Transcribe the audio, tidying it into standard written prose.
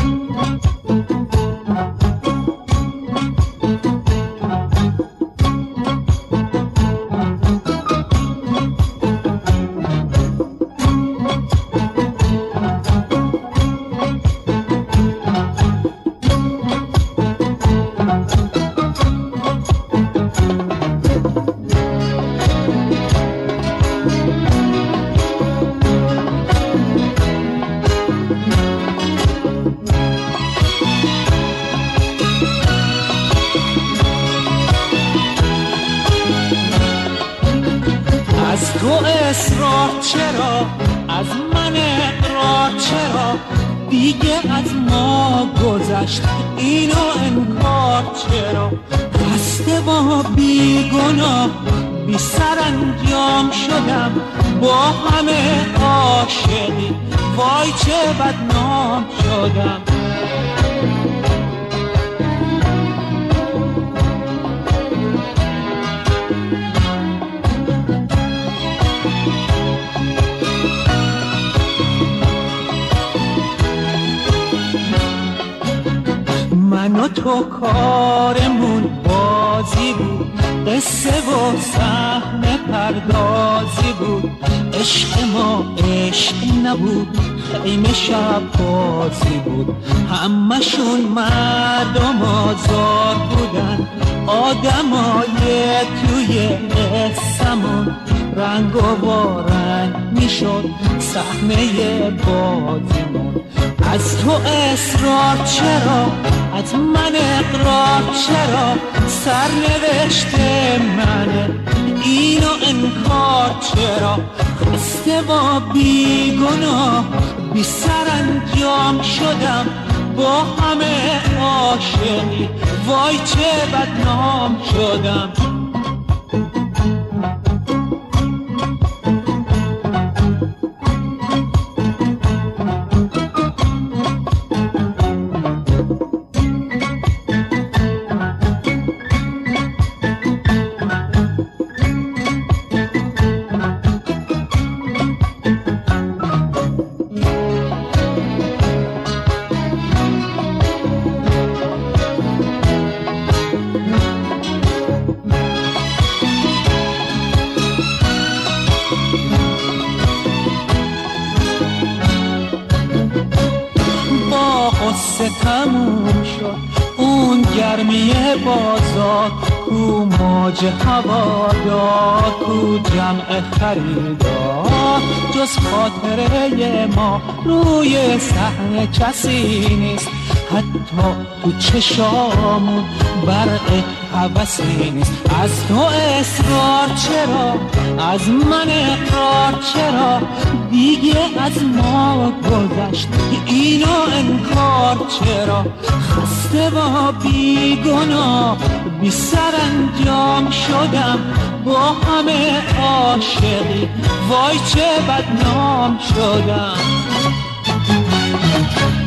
از تو اصرار چرا، از من اقرار چرا، دیگه از ما گذشت اینو انکار چرا، خسته با بیگناه بی سرانجام شدم، با همه عاشقی وای چه بدنام شدم. من و تو کارمون بازی بود، قصه و صحنه پردازی بود، عشق ما عشق نبود، خیمه شب بازی بود، همشون مردم آزار بودن، آدمای توی قصمون رنگ و بارنگ میشد صحنه بازیمون. از تو اصرار چرا، از من اقرار چرا، سرنوشت منه اینو انکار چرا، خسته با بیگناه بی سرانجام شدم، با همه عاشقی وای چه بدنام شدم. قصه تموم شد اون گرمی بازار، کو موج هوادار، کو جمع خریدار، جز خاطره ما روی صحنه کسی نیست، حتی تو چشامون برق هوسی نیست. از تو اصرار چرا، از من اقرار چرا، دیگه از ما گذشت اینو انکار چرا، خسته با بیگناه بی سرانجام شدم، با همه عاشقی وای چه بدنام شدم.